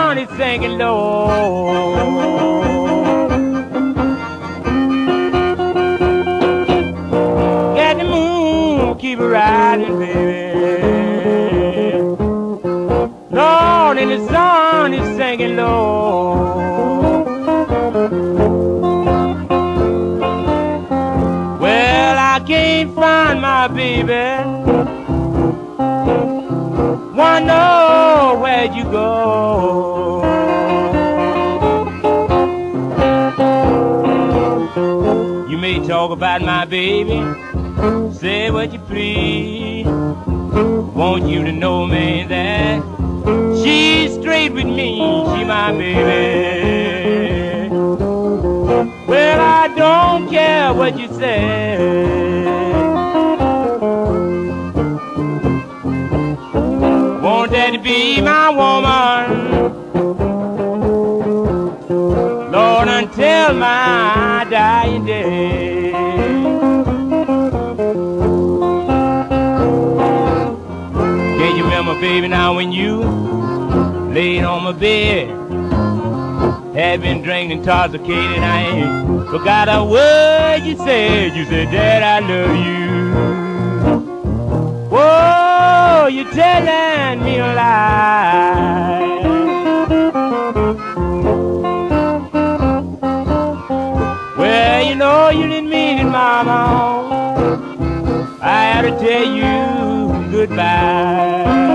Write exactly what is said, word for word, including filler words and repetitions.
sun is sinking low. Got the moon, keep it riding, baby. Lord, and the sun is sinking low. Well, I can't find my baby. Wonder where'd you go? You may talk about my baby, say what you please. Want you to know, man, that she's straight with me, she my baby. Well, I don't care what you say. Want that to be my woman, Lord, until my dying day. Can you remember, baby, now when you laid on my bed, had been drinking intoxicated, I ain't forgot a word you said. You said, Dad, I love you. Whoa, you're telling me a lie. Well, you know you didn't mean it, Mama. I had to tell you goodbye.